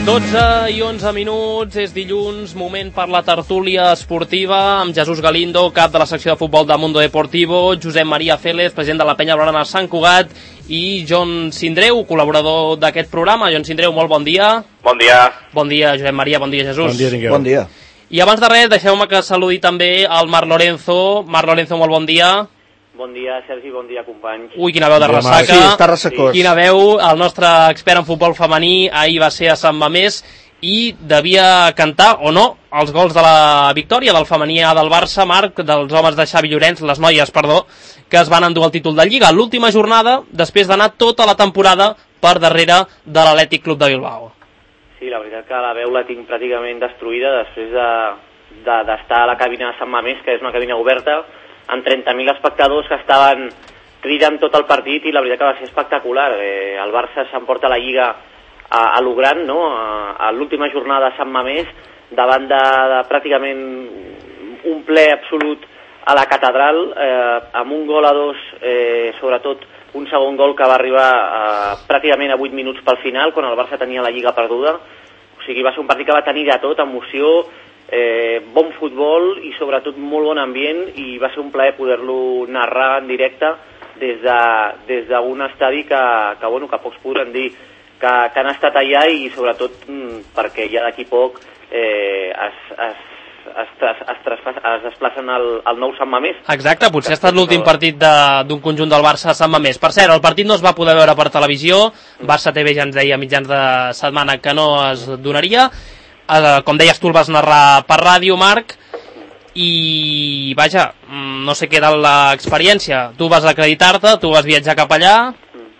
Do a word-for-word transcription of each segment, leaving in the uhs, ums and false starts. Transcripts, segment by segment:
dotze i onze minuts, és dilluns, moment per la tertúlia esportiva amb Jesús Galindo, cap de la secció de futbol de Mundo Deportivo, Josep Maria Félez, president de la Penya Blaugrana Sant Cugat, i Jon Sindreu, col·laborador d'aquest programa. Jon Sindreu, molt bon dia. Bon dia. Bon dia, Josep Maria, bon dia, Jesús. Bon dia, Singueu. Bon dia. I abans de res, deixeu-me que saludi també el Marc Lorenzo. Marc Lorenzo, molt bon dia. Bon dia, Sergi, bon dia, companys. Ui, quina veu de Bon dia, ressaca. Sí, està ressacós. Quina veu, el nostre expert en futbol femení ahir va ser a Sant Mamés i devia cantar, o no, els gols de la victòria del femení A del Barça, Marc, dels homes de Xavi Llorenç, les noies, perdó, que es van endur el títol de Lliga. L'última jornada, després d'anar tota la temporada per darrere de l'Atlètic Club de Bilbao. Sí, la veritat que la veu la tinc pràcticament destruïda després de de, d'estar a la cabina de Sant Mamés, que és una cabina oberta, amb trenta mil espectadors que estaven cridant tot el partit, i la veritat que va ser espectacular. Eh, el Barça s'emporta la Lliga a, a lo gran, no? a, a l'última jornada de Sant Mamés, davant de, de pràcticament un ple absolut a la catedral, eh, amb un gol a dos, eh, sobretot un segon gol que va arribar eh, pràcticament a vuit minuts pel final, quan el Barça tenia la Lliga perduda. O sigui, va ser un partit que va tenir de tot, emoció, eh, bon futbol i sobretot molt bon ambient, i va ser un plaer poder-lo narrar en directe des de, des d'un estadi que, que, bueno, que pocs podran dir que, que han estat allà, i sobretot mm, perquè ja d'aquí poc eh, es, es, es, es, es, es desplacen al, al nou Sant Mamés. Exacte, potser ha estat l'últim partit d'un conjunt del Barça a Sant Mamés. Per cert, el partit no es va poder veure per televisió, Barça T V ja ens deia a mitjans de setmana que no es donaria. Uh, com deies, tu el vas narrar per ràdio, Marc, i vaja, no sé què era l'experiència. Tu vas acreditar-te, tu vas viatjar cap allà.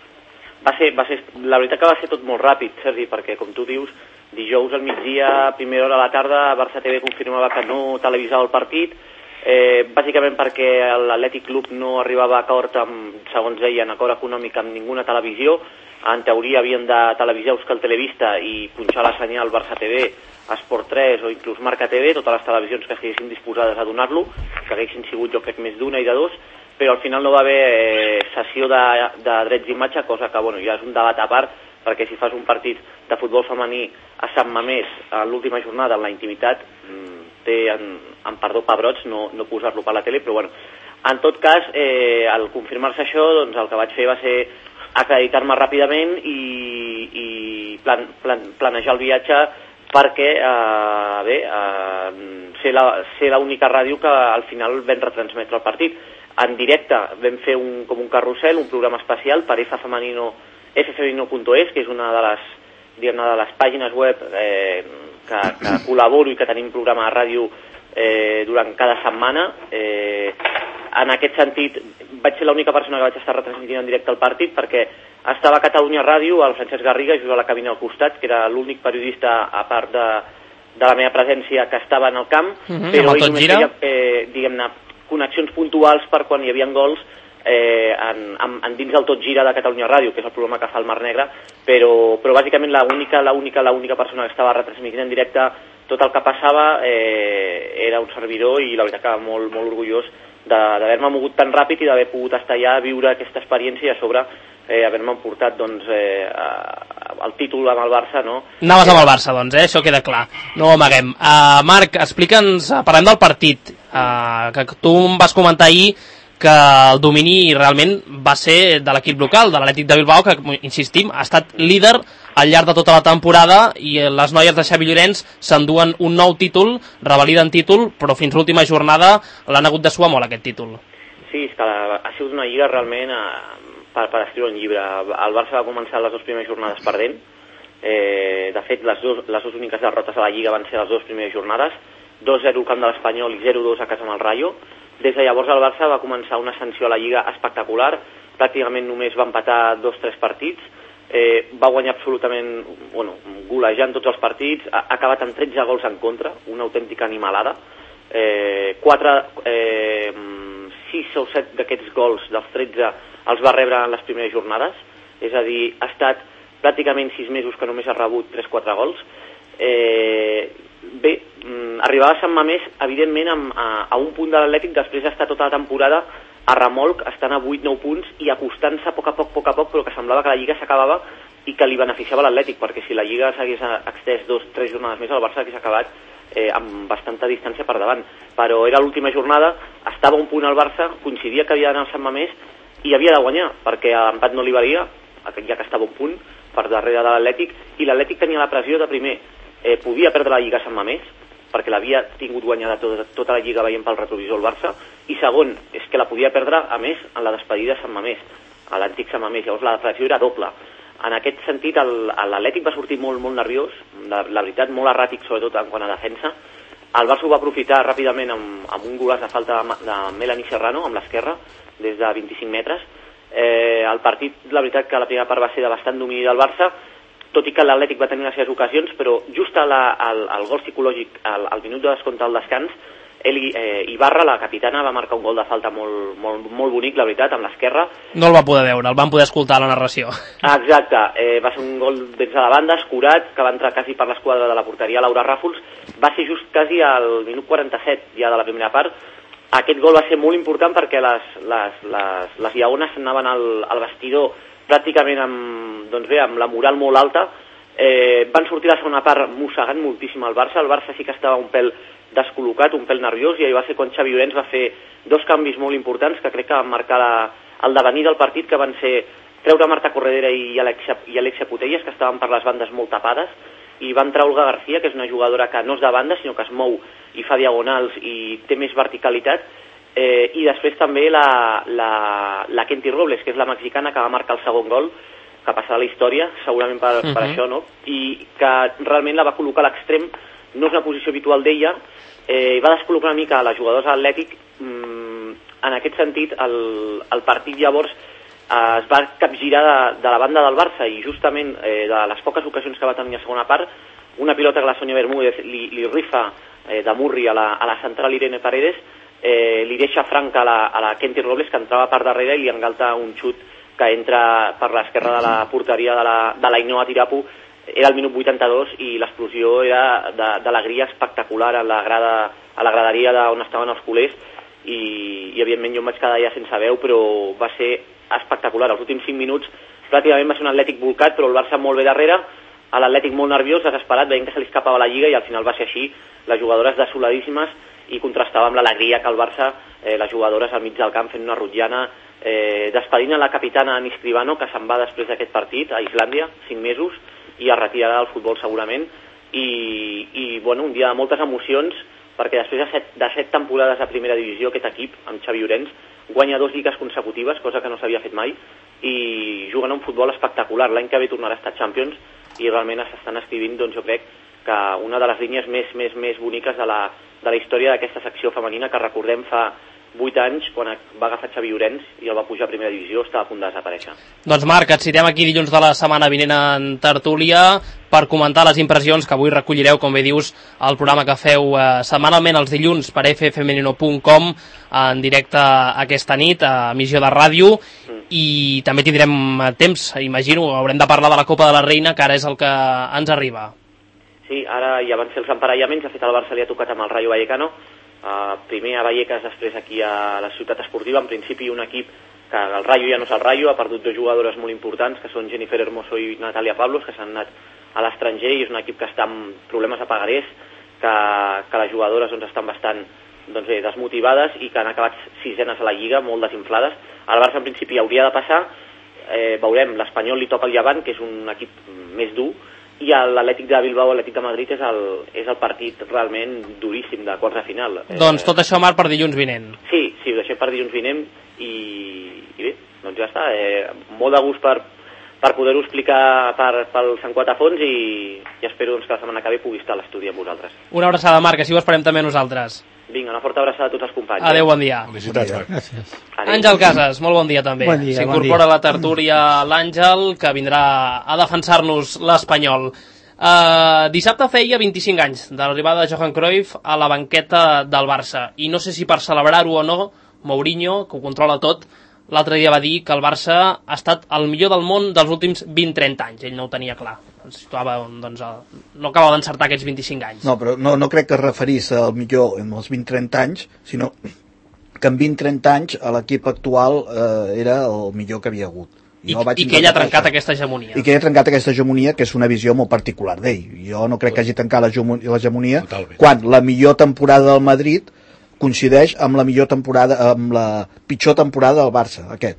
Va ser, va ser, la veritat que va ser tot molt ràpid, Sergi, perquè com tu dius, dijous al migdia, primera hora a la tarda, Barça T V confirmava que no televisava el partit, eh, bàsicament perquè l'Atlètic Club no arribava a acord amb, segons deien, acord econòmic amb ninguna televisió. En teoria havien de televisar Euskal Televista i punxar la senyal Barça T V, Esport tres o inclús Marca T V, totes les televisions que estiguessin disposades a donar-lo, que haguessin sigut, jo crec, més d'una i de dos, però al final no va haver eh, sessió de, de drets d'imatge, cosa que, bueno, ja és un debat a part, perquè si fas un partit de futbol femení a Sant Mamés a l'última jornada en la intimitat, té, en, en perdó, pebrots no, no posar-lo per la tele, però bueno, en tot cas, eh, al confirmar-se això, doncs el que vaig fer va ser acreditar-me ràpidament i, i plan, plan, planejar el viatge perquè, eh, bé, eh, ser, la, ser l'única ràdio que al final vam retransmetre el partit. En directe vam fer un, com un carrusel, un programa especial per F Femenino, f femenino punto es, que és una de les, diguem-ne, de les pàgines web eh, que, que col·laboro i que tenim programa de ràdio eh, durant cada setmana. Eh, en aquest sentit, vaig ser l'única persona que vaig estar retransmitint en directe el partit, perquè estava a Catalunya Ràdio, el Francesc Garriga, just a la cabina al costat, que era l'únic periodista, a part de, de la meva presència, que estava en el camp, uh-huh, però ell només feia, eh, diguem-ne, connexions puntuals per quan hi havia gols eh, en, en, en dins del Tot Gira de Catalunya Ràdio, que és el programa que fa el Mar Negre, però, però bàsicament l'única, l'única, l'única persona que estava retransmitint en directe tot el que passava eh, era un servidor, i la veritat que molt, molt orgullós d'haver-me mogut tan ràpid i d'haver pogut estar allà, viure aquesta experiència, i a sobre eh, haver-me emportat doncs, eh, el títol amb el Barça, no? Anaves amb el Barça, doncs, eh? Això queda clar, no ho amaguem. Uh, Marc, explica'ns, parlem del partit, uh, que tu em vas comentar ahir que el domini realment va ser de l'equip local, de l'Atlètic de Bilbao, que, insistim, ha estat líder al llarg de tota la temporada, i les noies de Xavi Llorenç s'enduen un nou títol, revaliden títol, però fins l'última jornada l'han hagut de suar molt, aquest títol. Sí, és que la, ha sigut una lliga realment eh, per, per escriure un llibre. El Barça va començar les dues primeres jornades perdent, eh, de fet les dues, les dues úniques derrotes a la lliga van ser les dues primeres jornades, dos zero al camp de l'Espanyol i zero dos a casa amb el Rayo. Des de llavors el Barça va començar una ascensió a la lliga espectacular, pràcticament només va empatar dos o tres partits, eh, va guanyar absolutament, bueno, golejant tots els partits, ha acabat amb tretze gols en contra, una autèntica animalada, eh, quatre, eh, sis o set d'aquests gols dels tretze els va rebre en les primeres jornades, és a dir, ha estat pràcticament sis mesos que només ha rebut tres o quatre gols. Eh, bé, arribava a Sant Mamés, evidentment, a, a un punt de l'Atlètic, després d'estar tota la temporada a remolc, estan a vuit nou punts i acostant-se a poc a poc, poc a poc, però que semblava que la Lliga s'acabava i que li beneficiava l'Atlètic, perquè si la Lliga s'hagués extès dos, tres jornades més, el Barça hagués acabat eh, amb bastanta distància per davant. Però era l'última jornada, estava un punt al Barça, coincidia que havia d'anar al Sant Mamés i havia de guanyar, perquè l'empat no li valia, ja que estava un punt per darrere de l'Atlètic, i l'Atlètic tenia la pressió de primer, eh, podia perdre la Lliga a Sant Mamés, perquè l'havia tingut guanyada tota, tota la Lliga veient pel retrovisor el Barça, i segon, és que la podia perdre, a més, en la despedida a Sant Mamés, a l'antic Sant Mamés, llavors la pressió era doble. En aquest sentit, l'Atlètic va sortir molt, molt nerviós, la, la veritat, molt erràtic, sobretot en quant a defensa. El Barça ho va aprofitar ràpidament amb, amb un golaç de falta de, de Melanie Serrano, amb l'esquerra, des de vint-i-cinc metres. Eh, el partit, la veritat que la primera part va ser de bastant domini del Barça, tot i que l'Atlètic va tenir unes seves ocasions, però just al gol psicològic, al, al minut de descompte al descans, Eli, eh, Ibarra, la capitana, va marcar un gol de falta molt, molt, molt bonic, la veritat, amb l'esquerra. No el va poder veure, el van poder escoltar a la narració. Exacte, eh, va ser un gol des de la banda, escurat, que va entrar quasi per l'esquadra de la porteria Laura Ràfols, va ser just quasi al minut quaranta-set ja de la primera part. Aquest gol va ser molt important perquè les, les, les, les lleones anaven al, al vestidor pràcticament amb, doncs bé, amb la moral molt alta. Eh, van sortir la segona part mossegant moltíssim el Barça, el Barça sí que estava un pèl descol·locat, un pèl nerviós, i ahir va ser quan Xavi Llorens va fer dos canvis molt importants que crec que van marcar la, el devenir del partit, que van ser treure Marta Corredera i Alexia, i Alexia Putellas, que estaven per les bandes molt tapades, i va entrar Olga García, que és una jugadora que no és de banda, sinó que es mou i fa diagonals i té més verticalitat, eh, i després també la, la, la Kenty Robles, que és la mexicana que va marcar el segon gol, que passarà a la història, segurament per, uh-huh. per això, no? I que realment la va col·locar a l'extrem, no és una posició habitual d'ella, eh, va descol·locar una mica a les jugadores de l'Atlètic. Mm, en aquest sentit, el, el partit llavors eh, es va capgirar de, de la banda del Barça, i justament eh, de les poques ocasions que va tenir a segona part, una pilota que la Sonia Bermúdez li, li rifa eh, de Murri a la, a la central Irene Paredes, eh, li deixa franca a la, a la Kenty Robles, que entrava per darrere, i li engalta un xut que entra per l'esquerra de la porteria de la, de la Ainhoa Tirapu. Era el minut vuitanta-dos i l'explosió era d'alegria espectacular a la, grada, a la graderia on estaven els culers, i, i evidentment jo em vaig quedar ja sense veu, però va ser espectacular. Els últims cinc minuts pràcticament va ser un Atlètic volcat, però el Barça molt bé darrere, l'Atlètic molt nerviós, desesperat, veient que se li escapava la Lliga, i al final va ser així, les jugadores desoladíssimes, i contrastava amb l'alegria que el Barça, eh, les jugadores al mig del camp fent una rotllana, eh, despedint a la capitana Annie Escribano, que se'n va després d'aquest partit a Islàndia, cinc mesos, i es retirarà del futbol segurament, i, i bueno, un dia de moltes emocions, perquè després de set, de set temporades a primera divisió, aquest equip, amb Xavi Llorens, guanya dos lligues consecutives, cosa que no s'havia fet mai, i juguen un futbol espectacular. L'any que ve tornarà a estar Champions, i realment s'estan escrivint, doncs jo crec que una de les línies més, més, més boniques de la, de la història d'aquesta secció femenina, que recordem fa vuit anys, quan va agafar Xavi Llorens i el va pujar a primera divisió, estava a punt de desaparèixer. Doncs Marc, et citem aquí dilluns de la setmana vinent en tertúlia per comentar les impressions que avui recollireu, com bé dius, al programa que feu eh, setmanalment els dilluns per f femenino punt com, en directe aquesta nit, a emissió de ràdio, mm. i també tindrem temps, imagino, haurem de parlar de la Copa de la Reina, que ara és el que ens arriba. Sí, ara ja van ser els emparellaments, de fet el Barça li ha tocat amb el Rayo Vallecano, Uh, primer a Vallecas, després aquí a la ciutat esportiva. En principi un equip que el Rayo ja no és el Rayo, ha perdut dues jugadores molt importants, que són Jennifer Hermoso i Natalia Pablos, que s'han anat a l'estranger, i és un equip que està amb problemes a pagarés, que, que les jugadores doncs, estan bastant doncs, bé, desmotivades, i que han acabat sisenes a la Lliga, molt desinflades. El Barça en principi hauria de passar, eh, veurem, l'Espanyol li toca el Llevant, que és un equip més dur, i l'Atlètic de Bilbao, l'Atlètic de Madrid és el, és el partit realment duríssim de quarts de final. Doncs tot això, Marc, per dilluns vinent. Sí, sí, ho deixem per dilluns vinent, i, i bé, doncs ja està. Eh, molt de gust per, per poder-ho explicar per, pel Sant Quatafons, i, i espero doncs, que la setmana que ve pugui estar a l'estudi amb vosaltres. Una abraçada, Marc, així ho esperem també nosaltres. Vinga, una forta abraçada a tots els companys. Adéu, bon dia. Felicitats, Marc. Gràcies. Àngel Casas, molt bon dia també. Bon dia, s'incorpora bon dia. a la tertúlia l'Àngel, que vindrà a defensar-nos l'Espanyol. Uh, dissabte feia vint-i-cinc anys de l'arribada de Johan Cruyff a la banqueta del Barça, i no sé si per celebrar-ho o no, Mourinho, que ho controla tot, l'altre dia va dir que el Barça ha estat el millor del món dels últims vint trenta anys. Ell no ho tenia clar, es situava, doncs, el... no acaba d'encertar aquests vint-i-cinc anys. No, però no, no crec que es referís al millor en els vint trenta anys, sinó que en vint trenta anys a l'equip actual eh, era el millor que havia hagut. I, i que ell ha trencat això. aquesta hegemonia. I que ell ha trencat aquesta hegemonia, que és una visió molt particular d'ell. Jo no crec que hagi trencat l'hegemonia quan la millor temporada del Madrid coincideix amb la millor temporada, amb la pitjor temporada del Barça, aquest.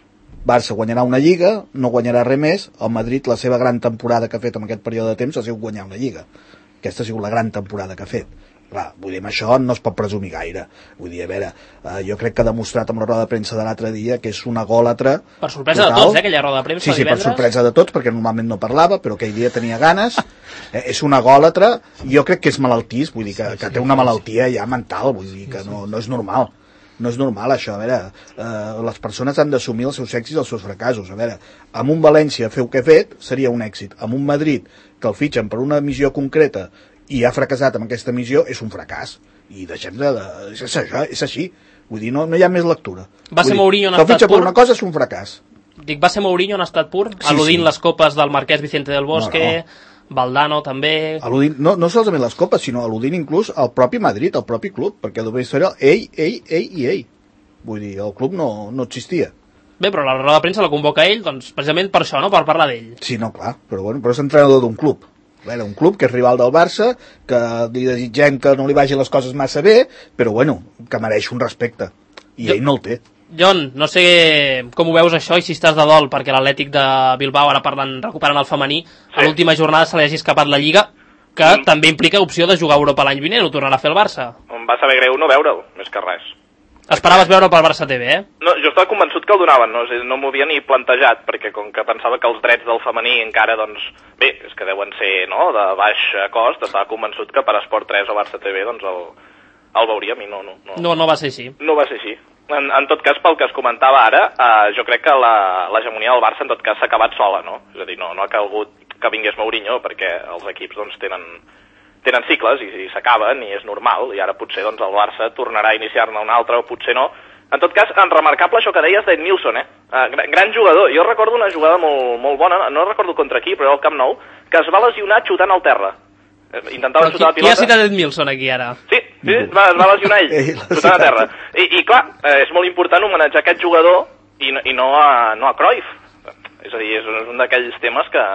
Barça guanyarà una Lliga, no guanyarà res més. El Madrid, la seva gran temporada que ha fet en aquest període de temps ha sigut guanyar una Lliga. Aquesta ha sigut la gran temporada que ha fet. Clar, vull dir, amb això no es pot presumir gaire. Vull dir, a veure, eh, jo crec que ha demostrat amb la roda de premsa de l'altre dia que és una gòlatra. Per sorpresa total. de tots, eh, aquella roda de premsa Sí, sí, divendres. per sorpresa de tots, perquè normalment no parlava, però aquell dia tenia ganes. Eh, és una gòlatra, jo crec que és malaltís, vull dir, que, que té una malaltia ja mental, vull dir, que no, no és normal. No és normal això, a veure, eh, les persones han d'assumir els seus èxits i els seus fracassos. A veure, amb un València fer el que ha fet seria un èxit. Amb un Madrid que el fitxen per una missió concreta i ha fracassat amb aquesta missió és un fracàs. I deixem de... de és, això, és així. Vull dir, no, no hi ha més lectura. Va ser Mourinho en estat pur. Que el fitxa per una cosa és un fracàs. Dic, va ser Mourinho en estat pur? Sí, al·ludint sí. les copes del Marquès Vicente del Bosque... No, no. Valdano també... Al·ludint, no, no solament les copes, sinó al·ludint inclús al propi Madrid, al propi club, perquè només era ell, ell, ell i ell. Vull dir, el club no, no existia. Bé, però la roda de premsa la convoca ell, doncs, precisament per això, no?, per parlar d'ell. Sí, no, clar, però, bueno, però és entrenador d'un club. A veure, un club que és rival del Barça, que li desitgem que no li vagi les coses massa bé, però, bueno, que mereix un respecte. I jo, ell no el té. John, no sé com ho veus això i si estàs de dol perquè l'Atlètic de Bilbao, ara parlant, recuperant el femení, sí. A l'última jornada se li hagi escapat la Lliga, que mm. també implica opció de jugar a Europa l'any vinent, ho tornarà a fer el Barça. Em va saber greu no veure'l, més que res. Esperaves veure pel Barça T V, eh? No, jo estava convençut que el donaven, no, no m'ho havia ni plantejat, perquè com que pensava que els drets del femení encara, doncs, bé, és que deuen ser, no?, de baix cost, estava convençut que per Esport tres o Barça T V, doncs, el, el veuríem i no, no, no. No, no va ser així. No va ser així. En, en tot cas, pel que es comentava ara, eh, jo crec que l'hegemonia del Barça en tot cas s'ha acabat sola, no? És a dir, no, no ha calgut que vingués Mourinho, perquè els equips, doncs, tenen... tenen cicles i, i s'acaben i és normal, i ara potser doncs, el Barça tornarà a iniciar-ne un altre o potser no. En tot cas, en remarcable això que deies d'Edmilson, eh? Uh, gran, gran jugador. Jo recordo una jugada molt, molt bona, no recordo contra qui, però era al Camp Nou, que es va lesionar xutant al terra. Intentava però xutar qui, la pilota. Qui ha citat Edmilson aquí ara? Sí, sí, es va, es va lesionar ell, xutant a terra. I, i clar, eh, és molt important homenatjar aquest jugador i, i no, a, no a Cruyff. És a dir, és un d'aquells temes que...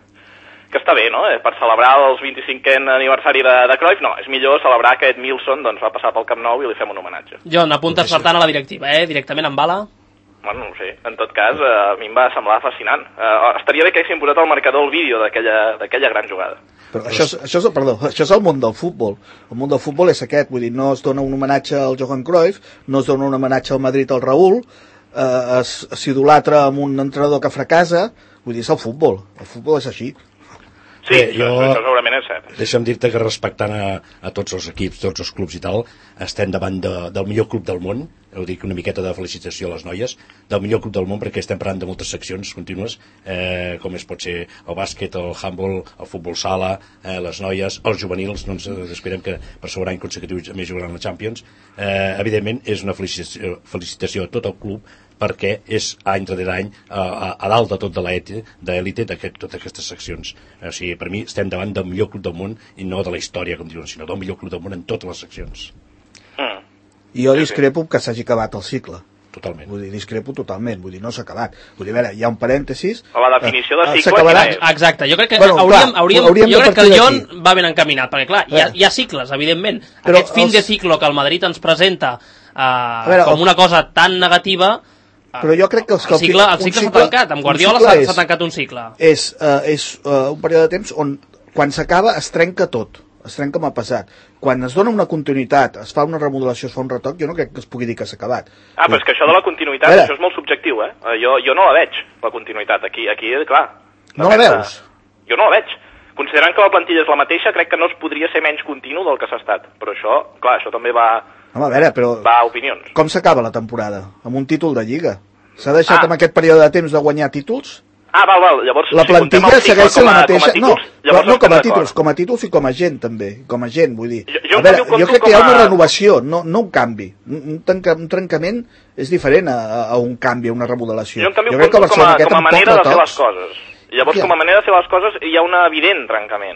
que està bé, no?, eh, per celebrar el vint-i-cinquè aniversari de, de Cruyff, no, és millor celebrar que Edmilson doncs, va passar pel Camp Nou i li fem un homenatge. John, apuntes per tant a la directiva, eh?, directament amb bala? Bueno, no sé, en tot cas, eh, a mi em va semblar fascinant. Eh, estaria bé que haguessin posat al marcador el vídeo d'aquella gran jugada. Però això, és, això, és, perdó, això és el món del futbol. El món del futbol és aquest, vull dir, no es dona un homenatge al Johan Cruyff, no es dona un homenatge al Madrid al Raúl, eh, s'idolatra amb un entrenador que fracassa, vull dir, és el futbol, el futbol és així. Sí, Bé, jo, això segurament és cert. Deixa'm dir-te que respectant a, a tots els equips, tots els clubs i tal, estem davant de, del millor club del món, ho dic una miqueta de felicitació a les noies, del millor club del món perquè estem parlant de moltes seccions contínues, eh, com es pot ser el bàsquet, el handball, el futbol sala, eh, les noies, els juvenils, doncs esperem que per segon any consecutiu més jugaran la Champions. Eh, evidentment és una felicitació, felicitació a tot el club perquè és any rere any a, a, a dalt de tot de l'élite de totes aquestes seccions. O sigui, per mi estem davant del millor club del món i no de la història, com diuen, sinó del millor club del món en totes les seccions. Mm. I jo discrepo que s'hagi acabat el cicle. Totalment. Vull dir, discrepo totalment, vull dir, no s'ha acat. Vull dir, a veure, hi ha un parèntesis... La definició de cicle quina és? Exacte, jo crec que bueno, hauríem, clar, hauríem, hauríem jo crec que el John va ben encaminat, perquè clar, hi ha, hi ha cicles, evidentment. Però aquest fin els... de ciclo que el Madrid ens presenta eh, veure, com el... una cosa tan negativa... Però jo crec que... Els, el cicle, el cicle s'ha tancat, amb Guardiola s'ha tancat un cicle. És, uh, és uh, un període de temps on, quan s'acaba, es trenca tot, es trenca amb el passat. Quan es dona una continuïtat, es fa una remodelació, es fa un retoc, jo no crec que es pugui dir que s'ha acabat. Ah, però és que això de la continuïtat, Vera, això és molt subjectiu, eh? Jo, jo no la veig, la continuïtat. Aquí, aquí clar... No la veus? Jo no la veig. Considerant que la plantilla és la mateixa, crec que no es podria ser menys continu del que s'ha estat. Però això, clar, això també va... Home, a veure, però... Va a opinions. Com s'acaba la temporada? Amb un títol de Lliga. S'ha deixat ah. en aquest període de temps de guanyar títols? Ah, val, val. Llavors, la plantilla si segueix sent la mateixa. Com títols, no, però, no com a títols, com a títols i com a gent, també. Com a gent, vull dir. Jo, jo, a veure, jo crec que hi ha una a... renovació, no, no un canvi. Un, trenca, un trencament és diferent a, a un canvi, a una remodelació. Jo, en canvi, jo crec que com a, com a manera de fer les coses. Llavors, ja. com a manera de fer les coses, hi ha un evident trencament.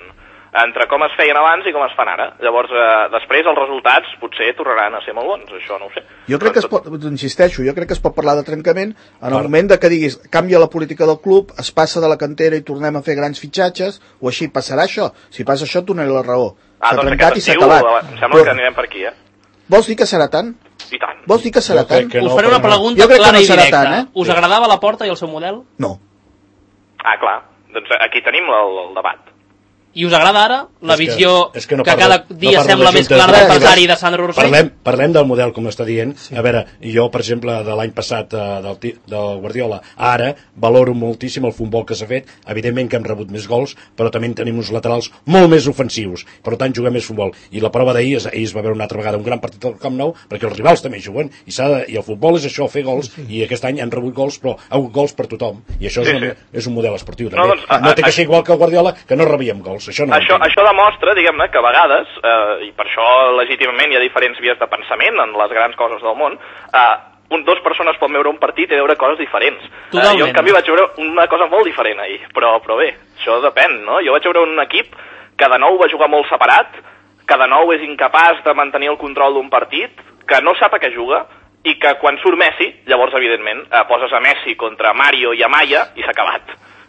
entre com es feien abans i com es fan ara. Llavors, eh, després els resultats potser tornaran a ser molt bons, això no ho sé. Jo crec que es pot, insisteixo, jo crec que es pot parlar de trencament en el moment de que diguis, canvia la política del club, es passa de la cantera i tornem a fer grans fitxatges, o així passarà això. Si passa això, et donaré la raó. Ah, s'ha doncs trencat i aquest s'ha estiu, acabat. em sembla Però, que anirem per aquí, eh? vols dir que serà tant? I tant. Vols dir que serà Jo crec tant? que no, Us faré una però no. pregunta Jo crec que clara no i serà directa. tant, eh? Us Sí. agradava la Porta i el seu model? No. Ah, clar. Doncs aquí tenim el, el debat. I us agrada ara la És que- visió és que no que parlo- cada no dia parlo sembla de més juntes clara de- d'empresari de Sandro Rossell? Parlem, parlem del model, com està dient. Sí. A veure, jo, per exemple, de l'any passat eh, del, ti- del Guardiola, ara valoro moltíssim el futbol que s'ha fet. Evidentment que hem rebut més gols, però també tenim uns laterals molt més ofensius. Per tant, juguem més futbol. I la prova d'ahir, és- ahir es va veure una altra vegada un gran partit al Camp Nou, perquè els rivals també juguen, i, s'ha de, i el futbol és això, fer gols, i aquest any han rebut gols, però ha hagut gols per tothom. I això és, Sí, una, sí. és un model esportiu, No, també. doncs, a- No té a- que ser igual que el Guardiola, que no rebíem gols. Això no ho Això, entenc. això demostra, diguem-ne, que a vegades, eh, i per això legítimament hi ha diferents vies de pensament en les grans coses del món, eh, un, dos persones poden veure un partit i veure coses diferents. Totalment. Eh, jo, en canvi, vaig veure una cosa molt diferent ahir, però, però bé, això depèn, no? Jo vaig veure un equip que de nou va jugar molt separat, que de nou és incapaç de mantenir el control d'un partit, que no sap a què juga, i que quan surt Messi, llavors, evidentment, eh, poses a Messi contra Mario i Amaya i s'ha acabat.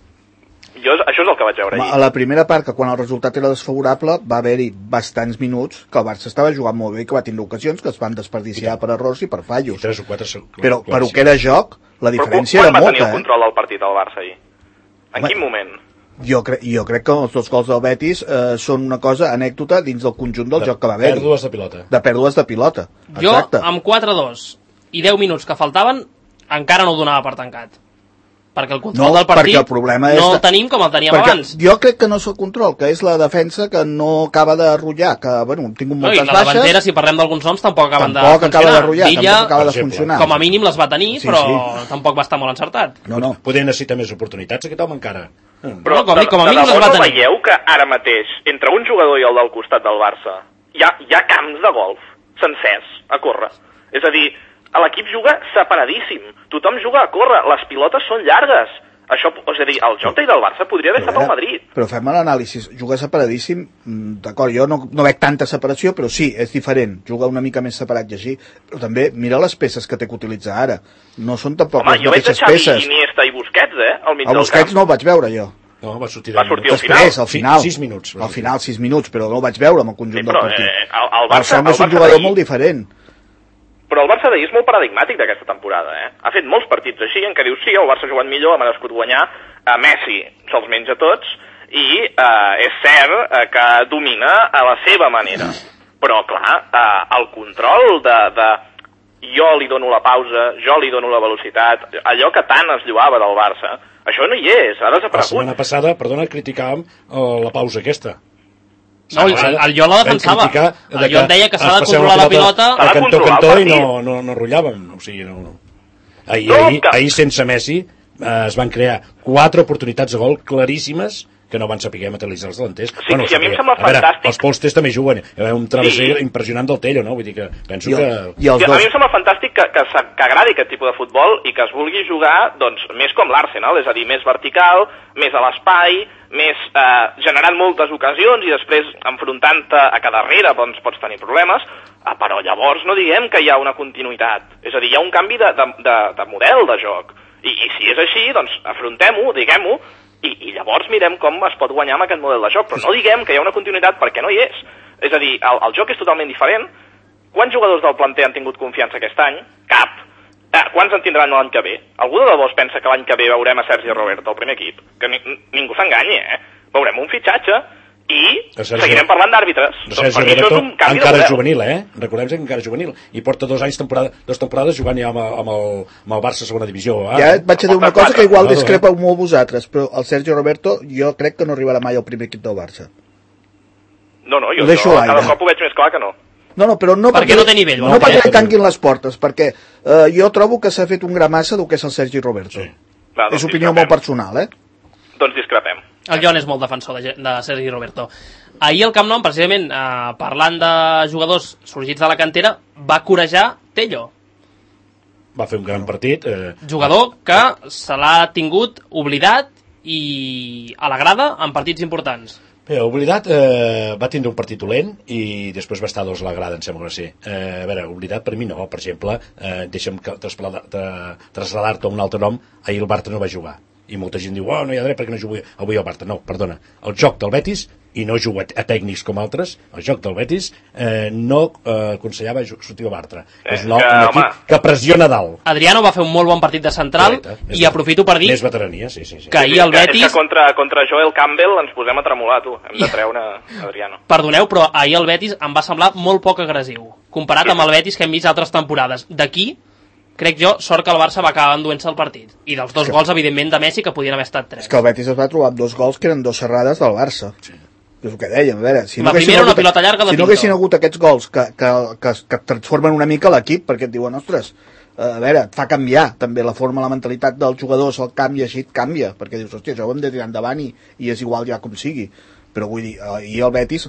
Jo, això és el que vaig veure ahir. A la primera part, que quan el resultat era desfavorable, va haver-hi bastants minuts que el Barça estava jugant molt bé i que va tindre ocasions que es van desperdiciar per errors i per fallos. Tres o quatre... Però per ho que era joc, la Però diferència quan era va tenir molta, el eh? control del partit al Barça ahir? En Home, quin moment? Jo, cre jo crec que els dos gols del Betis eh, són una cosa, anècdota, dins del conjunt del De joc que va haver-hi. pèrdues de pilota. De pèrdues de pilota. Jo, Exacte. amb quatre dos i deu minuts que faltaven, encara no ho donava per tancat. Perquè el control No, del partit perquè el problema és no de- el tenim com el teníem Perquè abans. jo crec que no és el control, que és la defensa que no acaba de rotllar, que, bueno, hem tingut No, I moltes la baixes, davantera, si parlem d'alguns noms, tampoc acaben tampoc de acaba funcionar. de rotllar, Villa, tampoc acaba per de exemple. funcionar. com a mínim les va tenir, Sí, però sí. tampoc va estar molt encertat. No, no. Poder necessita més oportunitats, aquest home encara. Mm. Però No, com a- de, com a de mínim debò les va no tenir. veieu que ara mateix, entre un jugador i el del costat del Barça, hi ha, hi ha camps de golf sencers a córrer. És a dir, l'equip juga separadíssim. Tothom juga a córrer. Les pilotes són llargues. Això, és a dir, el joc d'ahir del Barça podria haver estat al Madrid. Però fem l'anàlisi, jugar separadíssim, mm, d'acord, jo no, no veig tanta separació, però sí, és diferent, juga una mica més separat i així, però també mira les peces que té que utilitzar ara, no són tampoc Home, les jo veig a mateixes Xavi, peces. Iniesta i Busquets, eh, al mig A del Busquets camp. no el vaig veure jo. No, va sortir, Va sortir al Després, final. al final. Sis minuts. Al final, sis minuts, però no el vaig veure amb el conjunt Sí, però, del partit. eh, el- el El Barça- Som el és un Barça jugador d'ahir- molt diferent. Però el Barça d'ahir és molt paradigmàtic d'aquesta temporada, eh? Ha fet molts partits així en què dius, sí, el Barça ha jugat millor, ha merescut guanyar, a Messi se'ls menja tots, i eh, és cert eh, que domina a la seva manera. Però, clar, eh, el control de, de jo li dono la pausa, jo li dono la velocitat, allò que tant es lloava del Barça, això no hi és, ha La desaparegut. setmana passada, perdona, criticàvem eh, la pausa aquesta. No, el, el, el jo la defensava. Vam criticar de El jo em deia que s'ha de ens passem controlar la pilota. S'ha a de cantó a controlar el cantó i partit. no, no, no rotllàvem. O sigui, no, no. Ahir, No, ahir, que- ahir sense Messi eh, es van crear quatre oportunitats de gol claríssimes que no van saber materialitzar els delanters. Sí, sí, a mi em saber- sembla a veure, fantàstic. Els Polstes també juguen. Hi va un travesser Sí. impressionant del Tello, no? Vull dir que penso I, que... el, i els Sí, a mi dos. em sembla fantàstic que, que, s'a- que agradi aquest tipus de futbol i que es vulgui jugar doncs, més com l'Arsenal, és a dir, més vertical, més a l'espai, més eh, generant moltes ocasions i després enfrontant-te a que darrere doncs, pots tenir problemes, eh, però llavors no diguem que hi ha una continuïtat. És a dir, hi ha un canvi de, de, de, de model de joc. I, I si és així, doncs afrontem-ho, diguem-ho, i, i llavors mirem com es pot guanyar amb aquest model de joc. Però no diguem que hi ha una continuïtat perquè no hi és. És a dir, el, el joc és totalment diferent. Quants jugadors del planter han tingut confiança aquest any? Cap. Eh, quants en tindran l'any que ve? Algú de debò es pensa que l'any que ve veurem a Sergi Roberto al primer equip? Que ni, ningú s'enganyi, eh? Veurem un fitxatge i Sergi- seguirem parlant d'àrbitres. De Doncs Sergi per mi això Roberto, és un canvi de encara model. és juvenil, eh? Recordem que encara és juvenil. I porta dos anys, temporada, dos temporades jugant ja amb, el- amb, el, amb el Barça segona divisió. Ah, Ja et vaig a dir una cosa que igual Claro, discrepa molt vosaltres, però el Sergio Roberto jo crec que no arribarà mai al primer equip del Barça. No, no, jo, Ho deixo jo a cada l'aire. cop ho veig més clar que no. No, no, però no Perquè no té nivell, no, no? perquè Eh? li tanquin les portes, perquè eh, jo trobo que s'ha fet un gra massa del que és el Sergi Roberto. Sí. Clar, És doncs opinió discrepem. molt personal, eh? Doncs discrepem. El Joan és molt defensor de, de Sergi Roberto. Ahir al Camp Nou, precisament, eh, parlant de jugadors sorgits de la cantera, va corejar Tello, Va fer un gran partit. Eh, jugador que se l'ha tingut oblidat i a la grada en partits importants. Bé, Oblidat eh, va tindre un partit dolent i després va estar dos a la grada, em sembla que va ser. Eh, a veure, Oblidat per mi no, per exemple, eh, deixa'm traslladar-te a un altre nom, ahir el Bartra no va jugar. I molta gent diu, oh, no hi ha dret perquè no jugui avui el Bartra. No, perdona, el joc del Betis, i no juga a tècnics com altres, el joc del Betis eh, no eh, aconsellava sortir el Bartra. Eh, és un, un equip home. que pressiona dalt. Adriano va fer un molt bon partit de central. Correcte, i aprofito per dir més veterania, sí, sí, sí. que ahir el Betis... És que contra, contra Joel Campbell ens posem a tremolar, tu. Hem de treure Adriano. Perdoneu, però ahir el Betis em va semblar molt poc agressiu, comparat amb el Betis que hem vist altres temporades. D'aquí, crec jo, sort que el Barça va acabar enduent-se el partit. I dels dos que... gols, evidentment, de Messi, que podien haver estat tres. És que el Betis es va trobar amb dos gols que eren dos serrades del Barça. Sí. És el que dèiem, a veure... Si la no primera una pilota llarga de Si no haguessin hagut aquests gols que, que, que, que transformen una mica l'equip, perquè et diuen, ostres, a veure, et fa canviar també la forma, la mentalitat dels jugadors, el canvi així et canvia, perquè dius, hòstia, això ho hem de tirar endavant i, i és igual ja com sigui. Però vull dir, i el Betis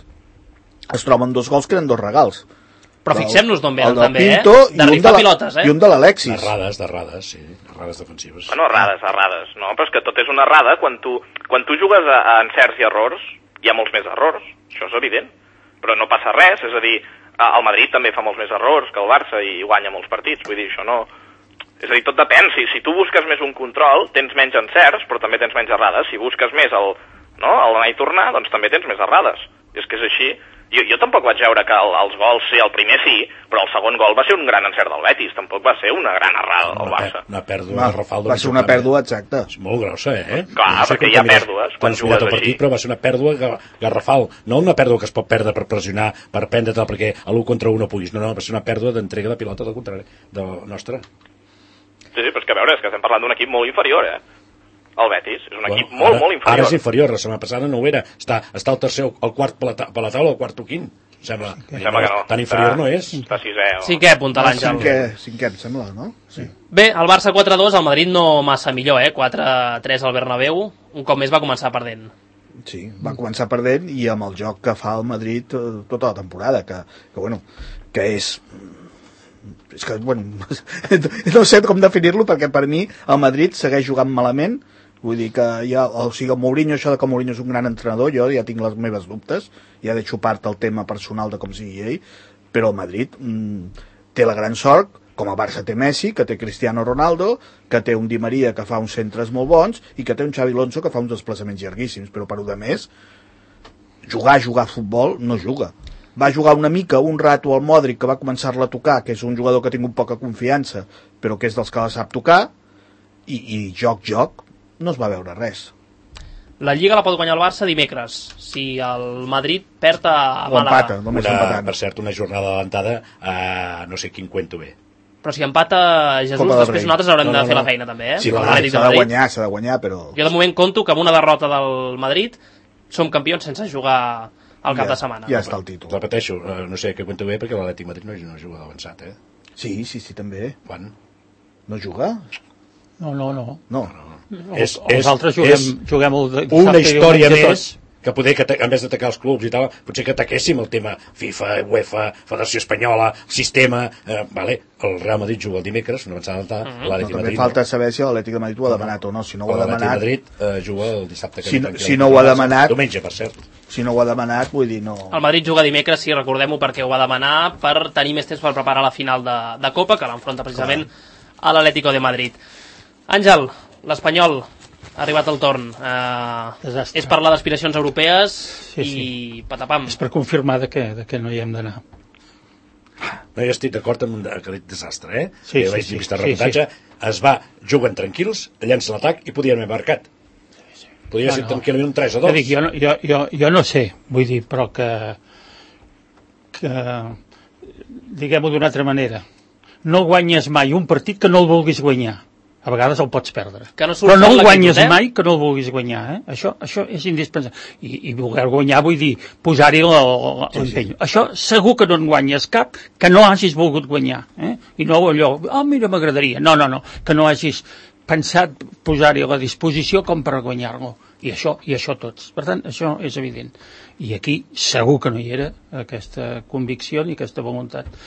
es troba amb dos gols que eren dos regals. Però fixem-nos d'on venen també, Pinto, eh? De rifar pilotes, eh? I un de l'Alexis. Errades, d'errades, sí. Errades defensives. Bueno, errades, errades. No, però és que tot és una errada. Quan tu, quan tu jugues a, a encerts i errors, hi ha molts més errors. Això és evident. Però no passa res. És a dir, el Madrid també fa molts més errors que el Barça i guanya molts partits. Vull dir, això no... És a dir, tot depèn. Si, si tu busques més un control, tens menys encerts, però també tens menys errades. Si busques més el, no, el anar i tornar, doncs també tens més errades. I és que és així. Jo, jo tampoc vaig veure que el, els gols, sí, el primer sí, però el segon gol va ser un gran encert del Betis, tampoc va ser una gran errada del Barça. Una pèrdua de Rafal. Va ser una pèrdua, exacta. És molt grossa, eh? Clar, no sé perquè hi ha pèrdues quan jugues el partit, així. Però va ser una pèrdua garrafal, no una pèrdua que es pot perdre per pressionar, per prendre-te'l perquè a l'u contra u no puguis, no, no, va ser una pèrdua d'entrega de pilota del contrari, del nostre. Sí, sí, però és que a veure, és que estem parlant d'un equip molt inferior, eh? El Betis és un bueno, equip molt, ara, molt inferior. Ara és inferior, la setmana passada no ho era. Està, està el tercer, el quart per la, ta per la taula, el quart o quint. Sembla, sí, sembla que no. Tan inferior està, no és. Està sisè. O... Cinquè, apunta l'Àngel. Cinquè, cinquè, em sembla, no? Sí. Bé, el Barça quatre dos, el Madrid no massa millor, eh? quatre tres al Bernabéu. Un cop més va començar perdent. Sí, va començar perdent i amb el joc que fa el Madrid eh, tota la temporada, que, que bueno, que és... És que, bueno, no sé com definir-lo, perquè per mi el Madrid segueix jugant malament. Vull dir que ja, o sigui, el Mourinho, això de que Mourinho és un gran entrenador, jo ja tinc les meves dubtes, ja deixo part el tema personal de com sigui ell, però el Madrid mm, té la gran sort, com el Barça té Messi, que té Cristiano Ronaldo, que té un Di Maria que fa uns centres molt bons i que té un Xavi Alonso que fa uns desplaçaments llarguíssims, però per a més, jugar, jugar a futbol no juga. Va jugar una mica, un rato al Modric, que va començar-la a tocar, que és un jugador que ha tingut poca confiança, però que és dels que la sap tocar, i, i joc, joc, no es va veure res. La Lliga la pot guanyar el Barça dimecres, si el Madrid perd a o Màlaga. Empata, només una, empatant. per cert, una jornada adelantada a no sé quin cuento bé. Però si empata Jesús, Copa del després Rei. nosaltres haurem No, de no, fer no. la feina també, eh? Sí, Per clar, l'Atlètic s'ha de de Madrid. guanyar, s'ha de guanyar, però... Jo de moment conto que amb una derrota del Madrid som campions sense jugar al cap ja, de setmana. Ja està el títol. Repeteixo, eh, no sé què cuento bé perquè l'Atlètic Madrid no, no juga avançat, eh? Sí, sí, sí, també. Quan? No juga? No, no, no. No. no. És, Els és, altres juguem, és juguem el de, una dissabte i història diumenge més tots. que poder que en vez d'atacar els clubs i tal, potser que ataquéssim el tema FIFA, UEFA, Federació Espanyola, sistema, eh, vale, el Real Madrid juga el dimecres, una avançada alta, Mhm. No, l'Atlètic també Madrid falta saber si l'Atlètic de Madrid ho ha demanat o no. Si no ho ha l'Atlètic demanat, Madrid eh, juga el dissabte que Si ve no- tranquil·lament. si no ho ha demanat- Diumenge, per cert. si no ho ha demanat, vull dir, no... El Madrid juga dimecres, sí, recordem-ho, perquè ho va demanar per tenir més temps per preparar la final de, de Copa, que l'enfronta precisament a l'Atlético de Madrid. Àngel, l'Espanyol, ha arribat el torn. Eh, Desastre. és parlar d'aspiracions europees Sí, i sí. patapam. És per confirmar de que, de que no hi hem d'anar. No, jo estic d'acord amb un aquest desastre, eh? Sí, jo sí, vaig sí. vist el Sí, reportatge, es va, juguen tranquils, llença l'atac i podien haver marcat. Podria No, ser no. tranquil·lament un tres a Ja dos. dic, jo, no, jo, jo, jo no sé, vull dir, però que, que diguem-ho d'una altra manera, no guanyes mai un partit que no el vulguis guanyar. A vegades el pots perdre. Que no surt Però no per el l'actitud, guanyes eh? mai que no el vulguis guanyar. Eh? Això, això és indispensable. I, i voler guanyar vull dir posar-hi l'empenyo. Això segur que no en guanyes cap que no hagis volgut guanyar. Eh? I no allò, oh, mira, m'agradaria. No, no, no, que no hagis pensat posar-hi a la disposició com per guanyar-lo. I això, i això tots. Per tant, això és evident. I aquí segur que no hi era aquesta convicció ni aquesta voluntat.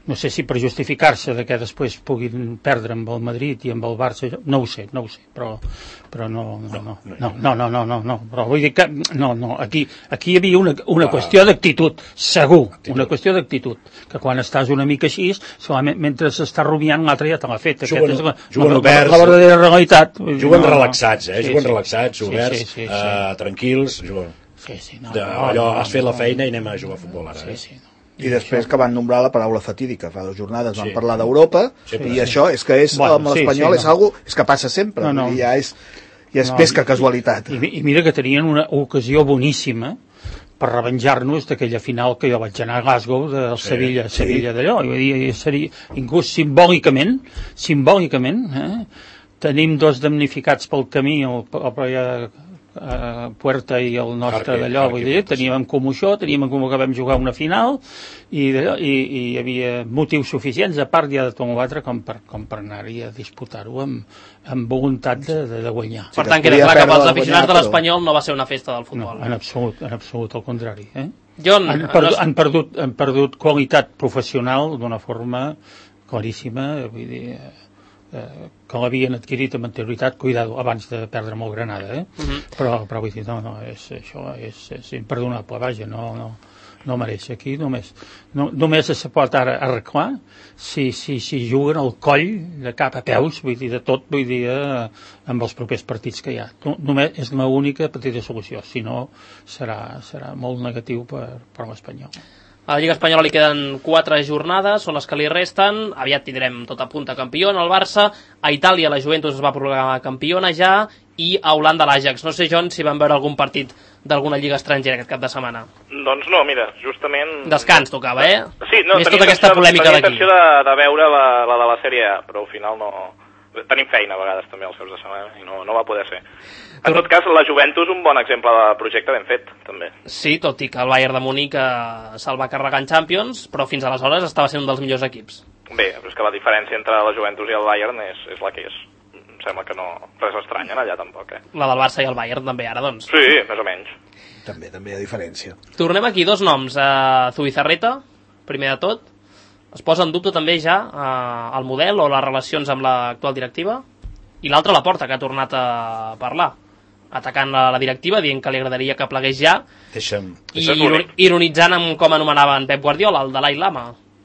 no sé si per justificar-se de que després puguin perdre amb el Madrid i amb el Barça, no ho sé, no ho sé, però, però no, no, no, no, no, no, no, no, no, però vull dir que, no, no, aquí, aquí hi havia una, una ah. qüestió d'actitud, segur, actitud. Una qüestió d'actitud, que quan estàs una mica així, solament mentre s'està rumiant l'altre ja te l'ha fet, juguen, aquest és juguen la, oberts, la, la verdadera realitat. Juguen no, relaxats, eh, sí, juguen sí, relaxats, oberts, sí, sí, sí, uh, sí. tranquils, juguen. Sí, sí, no, de, no, allò, no, has fet no, la feina i anem a jugar a futbol ara. Sí, eh? sí, no. I després que van nombrar la paraula fatídica, fa dues jornades Sí. van parlar d'Europa, Sí, i sí. això és que és, Bueno, amb sí, l'espanyol sí, és no. algo, és que passa sempre, No, no. vull dir, ja és, ja és No, pesca i- casualitat. I, I mira que tenien una ocasió boníssima per revenjar-nos d'aquella final que jo vaig anar a Glasgow del Sí, Sevilla, sí. Sevilla d'allò, i vull dir, seria, inclús simbòlicament, simbòlicament, eh, tenim dos damnificats pel camí, el, el, el, Uh, Puerta i el nostre Jarque, d'allò, Jarque, vull dir, teníem en comú això, teníem en comú que vam jugar una final i, d'allò, i, i hi havia motius suficients, a part ja de tot l'altre, com per, com per anar-hi a disputar-ho amb, amb voluntat de, de, de guanyar. Per Sí, tant, que queda podia clar que perdre pels o aficionats de guanyar, l'Espanyol no va ser una festa del No, futbol. en absolut, en absolut, al contrari. Eh? John, Han, perdut, no és- han, perdut, han perdut qualitat professional d'una forma claríssima, vull dir, eh, eh, que l'havien adquirit amb anterioritat, cuidado, abans de perdre amb el Granada, eh? Mhm. però, però vull dir, no, no, és, això és, és imperdonable, vaja, no, no, no mereix aquí, només, no, només se pot ara arreglar si, si, si juguen al coll de cap a peus, vull dir, de tot, vull dir, eh, amb els propers partits que hi ha. No, només és l'única petita solució, si no serà, serà molt negatiu per, per l'Espanyol. A la Lliga Espanyola li queden quatre jornades, són les que li resten, aviat tindrem tot a punta campiona, el Barça, a Itàlia la Juventus es va proclamar campiona ja, i a Holanda l'Ajax. No sé, John, si van veure algun partit d'alguna lliga estrangera aquest cap de setmana. Doncs no, mira, justament... Descans tocava, eh? Sí, no, Més tenia tota aquesta intenció- polèmica tenia d'aquí. intenció de, de veure la, la de la sèrie A, però al final no... Tenim feina a vegades també els seus de setmana i no, no va poder ser. En tot cas, la Juventus un bon exemple de projecte ben fet, també. Sí, tot i que el Bayern de Múnich eh, se'l va carregar en Champions, però fins aleshores estava sent un dels millors equips. Bé, però és que la diferència entre la Juventus i el Bayern és, és la que és. Em sembla que no... Res estrany allà tampoc, eh? La del Barça i el Bayern també, ara, doncs. Sí, més o menys. També, també hi ha diferència. Tornem aquí, dos noms. Uh, Zubizarreta, primer de tot. Es posa en dubte també ja uh, el model o les relacions amb l'actual directiva. I l'altre, Laporta, que ha tornat a parlar, atacant la, la directiva, dient que li agradaria que plegués ja, Deixa'm, i Això és iro- bonic. ironitzant amb com anomenava en Pep Guardiola, el Dalai Lama.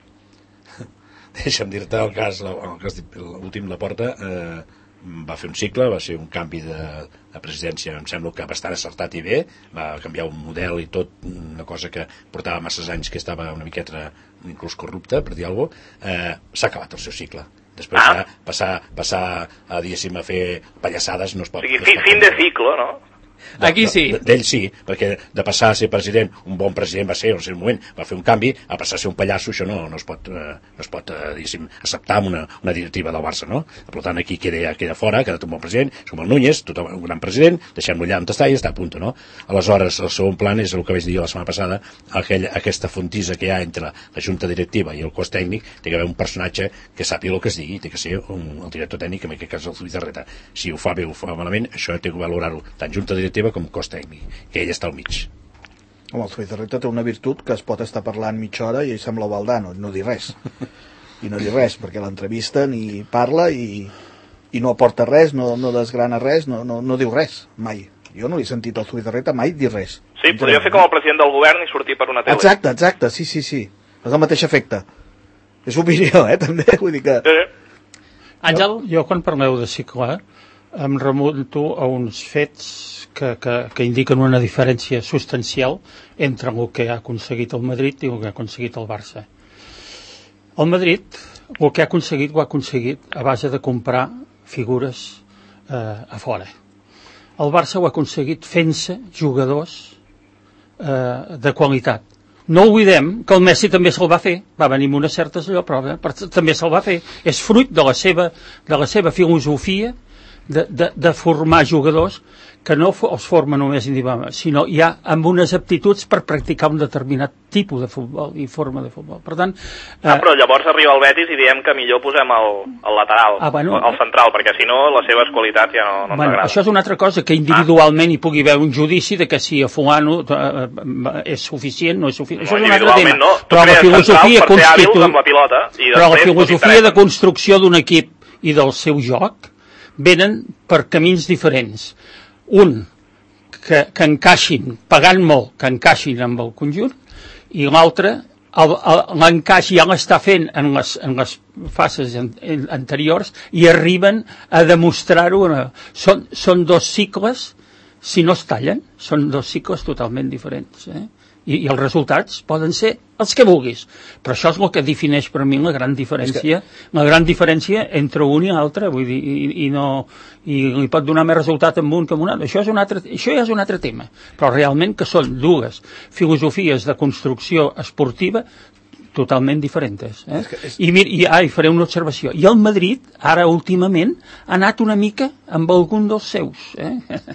deixa'm dir-te el cas, el cas l'últim Laporta eh, va fer un cicle, va ser un canvi de, de presidència, em sembla que bastant acertat i bé, va canviar un model i tot, una cosa que portava masses anys que estava una miqueta inclús corrupta, per dir alguna cosa, eh, s'ha acabat el seu cicle. Després Ah. ja passar, passar a, diguéssim, a fer pallassades no es O pot... sigui, no es fi, pot fin de canviar. ciclo, no? De- Aquí sí. de- D'ell sí, perquè de passar a ser president, un bon president va ser, en un moment va fer un canvi, a passar a ser un pallasso, això no, no es pot, eh, no es pot eh, diguéssim, acceptar amb una, una directiva del Barça, no? Per tant, aquí queda, ja queda fora, ha quedat un bon president, és com el Núñez, tothom, un gran president, deixem-lo allà on està i està a punt, no? Aleshores, el segon plan és el que vaig dir la setmana passada, aquell, aquesta fontisa que hi ha entre la junta directiva i el cos tècnic, té que haver un personatge que sàpiga el que es digui, té que ser un, el director tècnic, en aquest cas el Zubizarreta. Si ho fa bé o ho fa malament, això té que valorar-ho tant junta directiva com cos tècnic, que ell està al mig. Home, el Zubizarreta té una virtut que es pot estar parlant mitja hora i ell sembla Valdano, i no dir res. I no dir res, perquè l'entrevisten i parla i, i no aporta res, no, no desgrana res, no, no, no diu res, mai. Jo no he sentit al Zubizarreta mai dir res. Sí, podria fer com el president del govern i sortir per una tele. Exacte, exacte, sí, sí, sí. És el mateix efecte. És opinió, eh, també, vull dir que... Sí, sí. Àngel? Jo, jo quan parleu de cicle, em remunto a uns fets que, que, que indiquen una diferència substancial entre el que ha aconseguit el Madrid i el que ha aconseguit el Barça. El Madrid, el que ha aconseguit, ho ha aconseguit a base de comprar figures eh, a fora. El Barça ho ha aconseguit fent-se jugadors eh, de qualitat. No oblidem que el Messi també se'l va fer, va venir amb unes certes allò, però eh, també se'l va fer. És fruit de la seva, de la seva filosofia de, de, de formar jugadors que no es forma només individualment, sinó ja amb unes aptituds per practicar un determinat tipus de futbol i forma de futbol. Per tant... Eh... Ah, però llavors arriba el Betis i diem que millor posem el, el lateral, ah, bueno, el central, perquè si no les seves qualitats ja no, no bueno, ens agraden. Això és una altra cosa, que individualment ah. hi pugui haver un judici de que si a fulano eh, és suficient, no és suficient. No, això és un altre tema. No. Però la filosofia, constitu... amb la pilota, i però la filosofia de construcció d'un equip i del seu joc venen per camins diferents. Un, que, que encaixin, pagant molt, que encaixin amb el conjunt, i l'altre, l'encaix ja l'està fent en les, en les fases anteriors i arriben a demostrar-ho. Són, són dos cicles, si no es tallen, són dos cicles totalment diferents, eh? I, i els resultats poden ser els que vulguis, però això és el que defineix per mi la gran diferència, que... la gran diferència entre un i l'altre, vull dir, i, i no i li pot donar més resultat amb un que amb un altre. Això és un altre, això ja és un altre tema, però realment que són dues filosofies de construcció esportiva totalment diferents. Eh? És que és... I, mir, i, ah, i faré una observació. I el Madrid, ara últimament, ha anat una mica amb algun dels seus. Eh?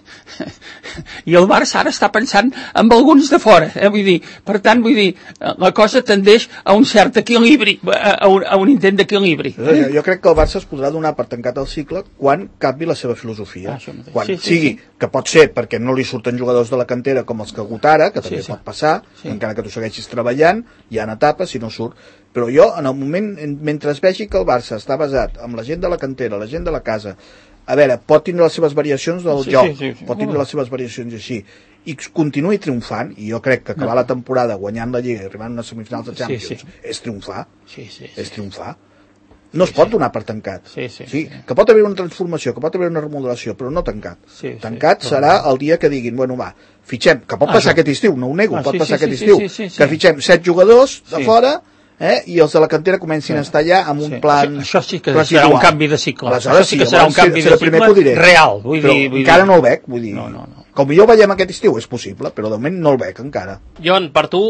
I el Barça ara està pensant amb alguns de fora. Eh? Vull dir, per tant, vull dir, la cosa tendeix a un cert equilibri, a un, a un intent d'equilibri. Eh? Jo, jo crec que el Barça es podrà donar per tancat el cicle quan canvi la seva filosofia. Ah, quan sí, sí, sigui, sí. que pot ser perquè no li surten jugadors de la cantera com els que ha hagut ara, que també sí, sí. pot passar, sí. encara que tu segueixis treballant, hi ha etapes, si no surt, però jo en el moment, mentre es vegi que el Barça està basat amb la gent de la cantera, la gent de la casa, a veure, pot tindre les seves variacions del sí, joc, sí, sí, sí. pot tindre les seves variacions així, i continuï triomfant, i jo crec que acabar no. la temporada guanyant la Lliga i arribant a unes semifinals de Champions sí, sí. és triomfar, sí, sí, sí. és triomfar. No es pot donar per tancat. Sí, sí, sí, sí. Que pot haver una transformació, que pot haver una remodelació, però no tancat. Sí, tancat sí, serà el dia que diguin, bueno, va, fitxem, que pot ah, passar no. aquest estiu, no ho nego, ah, pot sí, passar sí, aquest sí, estiu, sí, sí, sí, que fitxem set jugadors de sí. fora, eh, i els de la cantera comencin sí. a estar allà amb un sí. plan això, això sí que residual. serà un canvi de cicle. Aleshores, això sí que serà un canvi ser, de cicle real. Vull però dir, vull encara dir... no el veig, vull dir. No, no, no. Com millor veiem aquest estiu, és possible, però de moment no el veig encara. Jon, per tu,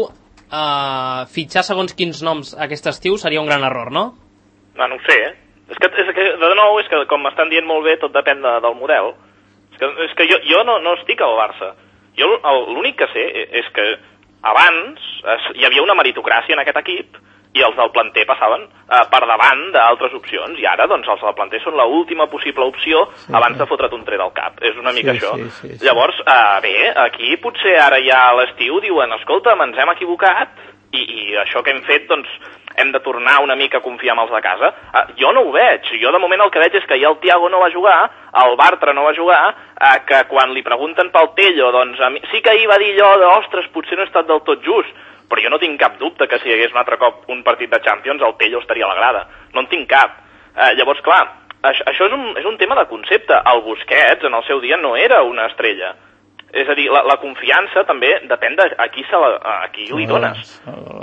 uh, fitxar segons quins noms aquest estiu seria un gran error, no? No, no ho sé, eh? És que, és que, de nou, és que com m'estan dient molt bé, tot depèn de, del model. És que, és que jo, jo no, no estic al Barça. Jo l'únic que sé és que abans es, hi havia una meritocràcia en aquest equip i els del planter passaven eh, per davant d'altres opcions, i ara doncs els del planter són l'última possible opció sí, abans sí. de fotre't un tret al cap. És una mica sí, això. Sí, sí, sí. Llavors, eh, bé, aquí potser ara ja a l'estiu diuen, escolta'm, ens hem equivocat, i, i això que hem fet, doncs, hem de tornar una mica a confiar en els de casa. Uh, jo no ho veig. Jo de moment el que veig és que ja el Thiago no va jugar, el Bartra no va jugar, uh, que quan li pregunten pel Tello, doncs a mi, sí que ahir va dir allò de, ostres, potser no he estat del tot just, però jo no tinc cap dubte que si hi hagués un altre cop un partit de Champions, el Tello estaria a la grada. No en tinc cap. Uh, llavors, clar, això, això és, un, és un tema de concepte. El Busquets, en el seu dia, no era una estrella. És a dir, la, la confiança també depèn de a qui, se la, a qui li dones.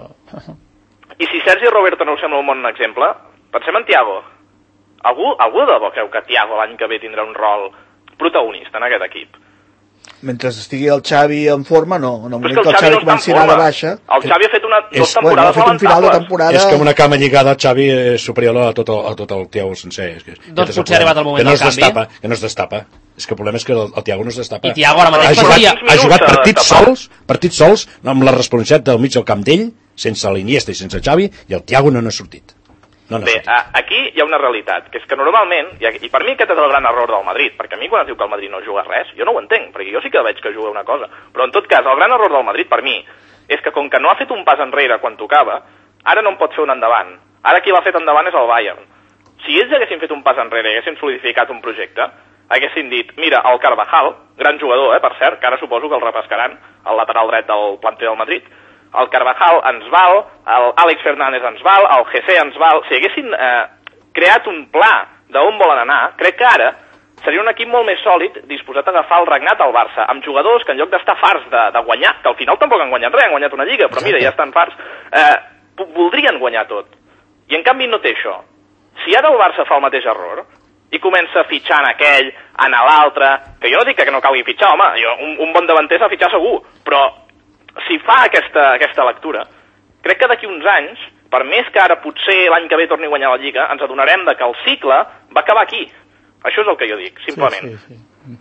I si Sergi Roberto no us sembla un bon exemple, pensem en Thiago. Algú, algú de bo creu que Thiago l'any que ve tindrà un rol protagonista en aquest equip? Mentre estigui el Xavi en forma, no. En el moment que el, que el Xavi, Xavi no comenci a anar de baixa... El Xavi ha fet una, és, dos temporades bueno, ha fet un final de temporada... És que una cama lligada el Xavi és superior a tot el, a tot el Thiago sencer. És que, doncs potser ha arribat el moment no del canvi. Destapa, que no es destapa. És que el problema és que el, el Thiago no es destapa. I Thiago ara mateix ha jugat, passaria... ha jugat partits sols, partits sols, amb la responsabilitat del mig del camp d'ell, sense l'Iniesta i sense Xavi, i el Thiago no n'ha sortit. No Bé, a, aquí hi ha una realitat, que és que normalment, i, i per mi aquest és el gran error del Madrid, perquè a mi quan es diu que el Madrid no juga res, jo no ho entenc, perquè jo sí que veig que juga una cosa, però en tot cas, el gran error del Madrid per mi és que com que no ha fet un pas enrere quan tocava, ara no en pot fer un endavant. Ara qui l'ha fet endavant és el Bayern. Si ells haguessin fet un pas enrere i haguessin solidificat un projecte, haguessin dit, mira, el Carvajal, gran jugador, eh, per cert, que ara suposo que el repescaran, el lateral dret del planter del Madrid, el Carvajal ens val, l'Àlex Fernández ens val, el G C ens val... Si haguessin eh, creat un pla d'on volen anar, crec que ara seria un equip molt més sòlid disposat a agafar el regnat al Barça, amb jugadors que en lloc d'estar farts de, de guanyar, que al final tampoc han guanyat res, han guanyat una lliga, però mira, ja estan farts, eh, voldrien guanyar tot. I en canvi no té això. Si ara el Barça fa el mateix error i comença a fitxar en aquell, en l'altre, que jo no dic que no calgui fitxar, home, jo, un, un bon davanter s'ha fitxar segur, però si fa aquesta, aquesta lectura, crec que d'aquí uns anys, per més que ara potser l'any que ve torni a guanyar la Lliga, ens adonarem de que el cicle va acabar aquí. Això és el que jo dic, simplement. Sí, sí, sí.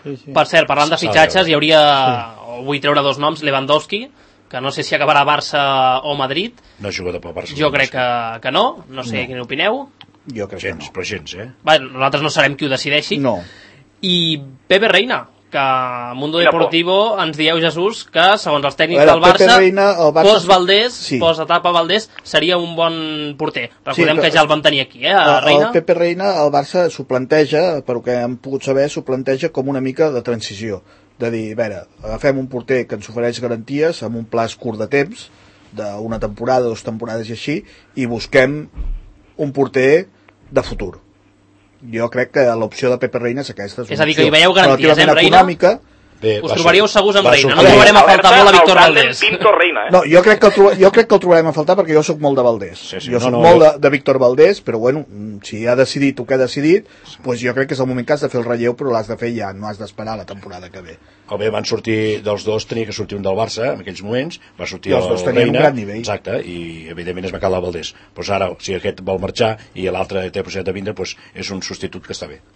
Sí, sí. Per cert, parlant de fitxatges, hi hauria, sí. vull treure dos noms, Lewandowski, que no sé si acabarà Barça o Madrid. No juga de pel Barça. Jo crec que, que no, no sé no. Quin opineu. Jo crec gens, que no. Però gens, eh? Bé, nosaltres no sabem qui ho decideixi. No. I Pepe Reina, que a Mundo Deportivo ens dieu, Jesús, que segons els tècnics veure, del Barça, Reina, el Barça post Valdés, sí. post etapa Valdés, seria un bon porter. Recordem sí, que ja el vam tenir aquí, eh, a Reina. El Pepe Reina, el Barça s'ho planteja, per que hem pogut saber, s'ho planteja com una mica de transició. De dir, a veure, agafem un porter que ens ofereix garanties amb un plaç curt de temps, d'una temporada, dues temporades i així, i busquem un porter de futur. Jo crec que l'opció de Pepe Reina és aquesta. És, és a dir, que hi veieu garanties, eh, Reina? Econòmica. Bé, us trobaríeu segurs amb Reina, no sortir. trobarem a faltar molt a Víctor Valdés. Reina, eh? No, jo crec, que el, jo crec que el trobarem a faltar perquè jo sóc molt de Valdés. Sí, sí, jo no, sóc no, molt jo... de, de Víctor Valdés, però bueno, si ha decidit el que ha decidit, sí. Pues jo crec que és el moment que has de fer el relleu, però l'has de fer ja, no has d'esperar la temporada que ve. El bé, van sortir dels dos, tenia que sortir un del Barça en aquells moments, va sortir I els dos tenien Reina, un gran nivell. exacte, i evidentment es va quedar el Valdés. Pues ara, si aquest vol marxar i l'altre té possibilitat de vindre, pues és un substitut que està bé.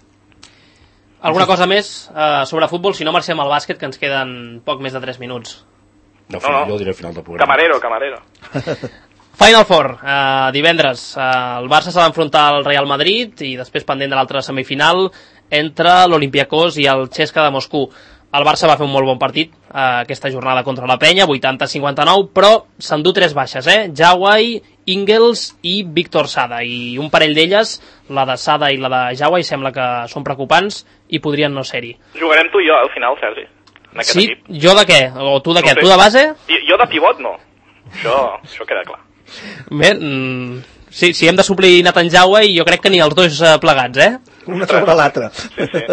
Alguna cosa més uh, sobre futbol? Si no, marxem al bàsquet, que ens queden poc més de tres minuts. No, no, no. Jo diré al final del programa. Camarero, camarero. Final Four, uh, divendres. Uh, el Barça s'ha d'enfrontar al Real Madrid i després pendent de l'altra semifinal entre l'Olympiacos i el Chesca de Moscou. El Barça va fer un molt bon partit uh, aquesta jornada contra la Penya, vuitanta a cinquanta-nou, però s'endú tres baixes, eh? Jauai, Ingels i Víctor Sada, i un parell d'elles, la de Sada i la de Jauai, sembla que són preocupants i podrien no ser-hi. Jugarem tu i jo al final, Sergi, en aquest sí? equip. Jo de què? O tu de no què? Sé. Tu de base? I, jo de pivot no. Això, això queda clar. Bé, mm, sí, si hem de suplir Nathan Jauai, jo crec que ni els dos uh, plegats, eh? Una sobre l'altra. Sí, sí.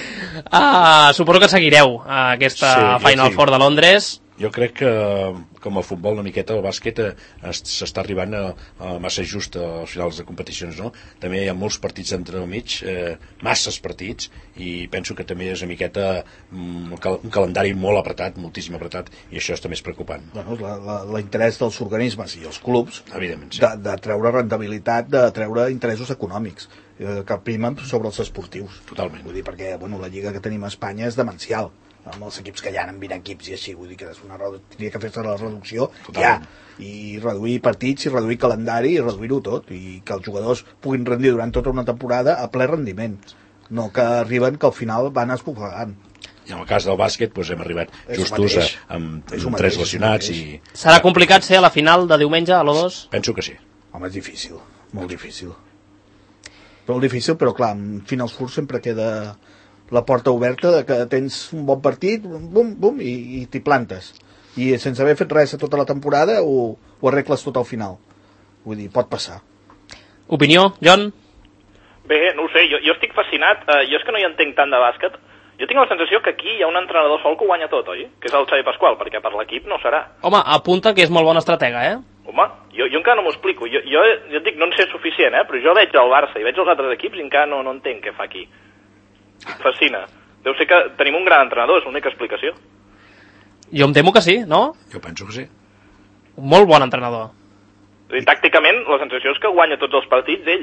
Uh, suposo que seguireu uh, aquesta sí, Final sí. Four de Londres. Jo crec que, com a futbol, una miqueta, el bàsquet s'està arribant a, a massa just als finals de competicions, no? També hi ha molts partits entre el mig, eh, masses partits, i penso que també és una miqueta um, un calendari molt apretat, moltíssim apretat, i això també és preocupant. Bueno, l'interès dels organismes i els clubs evidentment, sí. de, de treure rendibilitat, de treure interessos econòmics, eh, que primen sobre els esportius. Totalment. Vull dir, perquè bueno, la lliga que tenim a Espanya és demencial, amb els equips que hi ha en vint equips i així, vull dir que és una, tindria que fer-se la reducció Totalment. ja, i reduir partits i reduir calendari i reduir-ho tot, i que els jugadors puguin rendir durant tota una temporada a ple rendiment, no que arriben que al final van esbufegant. I en el cas del bàsquet doncs hem arribat justos a, amb, amb mateix, tres lesionats i... Serà complicat ser a la final de diumenge a l'O dos? Penso que sí. Home, és difícil, molt difícil. Molt difícil, però clar, en Final Four sempre queda la porta oberta de que tens un bon partit, bum, bum, i, i t'hi plantes. I sense haver fet res a tota la temporada ho, ho arregles tot al final. Vull dir, pot passar. Opinió, John? Bé, no ho sé, jo, jo estic fascinat. Uh, jo és que no hi entenc tant de bàsquet. Jo tinc la sensació que aquí hi ha un entrenador sol que ho guanya tot, oi? Que és el Xavi Pasqual, perquè per l'equip no serà. Home, apunta que és molt bon estratega, eh? Home, jo, jo encara no m'ho explico. Jo, jo, jo et dic, no en sé suficient, eh? Però jo veig el Barça i veig els altres equips i encara no, no entenc què fa aquí. Fascina. Deu ser que tenim un gran entrenador, és l'única explicació. Jo em temo que sí, no? Jo penso que sí. Un molt bon entrenador. I tàcticament, la sensació és que guanya tots els partits ell.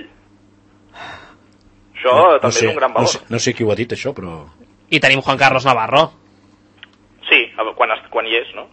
Això no, també no sé, és un gran valor. No sé, no sé qui ho ha dit, això, però... I tenim Juan Carlos Navarro. Sí, quan, quan hi és, no?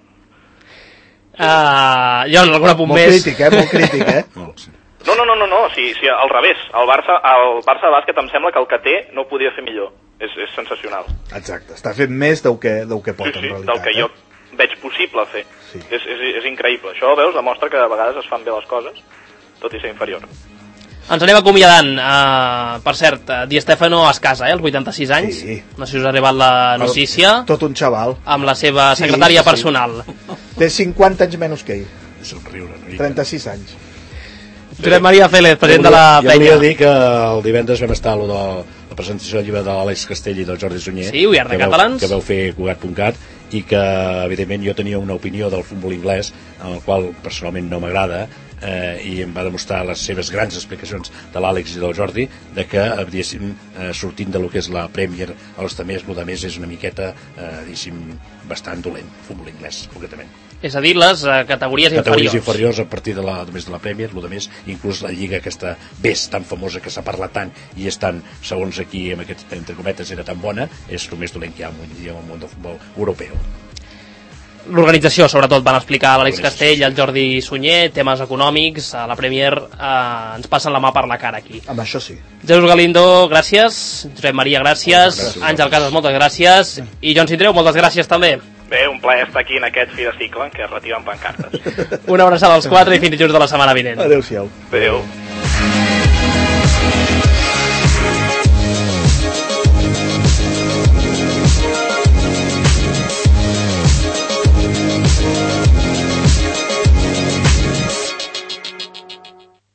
Uh, John, algun apunt molt més? Molt crític, eh? Molt crític, eh? Molt, sí. No, no, no, no, no. Sí, sí, al revés. El Barça, el Barça de bàsquet em sembla que el que té no ho podia fer millor. És, és sensacional. Exacte, està fent més del que, del que pot, sí, sí, en realitat. del que eh? jo veig possible fer. Sí. És, és, és increïble. Això, veus, demostra que a vegades es fan bé les coses, tot i ser inferior. Ens anem acomiadant. Uh, per cert, uh, Di Stefano es casa, eh, als vuitanta-sis anys. Sí. No sé si us ha arribat la notícia. Tot un xaval. Amb la seva secretària sí, sí, personal. Té cinquanta anys menys que ell. És un riure. No? trenta-sis anys. Josep Maria Félez, president de la Penya. Jo volia dir que el divendres vam estar a lo de la presentació del llibre de l'Àlex Castell i del Jordi Sunyer. Sí, We Are the Catalans. Que vau fer Cugat punt cat i que, evidentment, jo tenia una opinió del futbol anglès, en el qual personalment no m'agrada, eh, i em va demostrar les seves grans explicacions de l'Àlex i del Jordi, de que, diguéssim, eh, sortint de lo que és la Premier als tamés, el de més és una miqueta, eh, diguéssim, bastant dolent, futbol anglès, concretament. És a dir, les uh, categories, categories inferiors. inferiors a partir de la, només de la Premier, el de més, inclús la Lliga aquesta B E S tan famosa que s'ha parlat tant i és tan, segons aquí, amb aquest, entre cometes, era tan bona, és el més dolent que hi ha avui dia al món del futbol europeu. L'organització, sobretot, van explicar l'Àlex Castell i el Jordi Sunyer, temes econòmics, a la Premier eh, ens passen la mà per la cara aquí. Amb això sí. Jesús Galindo, gràcies. Josep Maria, gràcies. gràcies Àngel Casas, moltes gràcies. I Joan Sindreu, moltes gràcies també. Bé, un plaer estar aquí en aquest fi de cicle en què es retiren pancartes. Una abraçada als quatre i fins dijous de la setmana vinent. Adéu-siau. Adéu.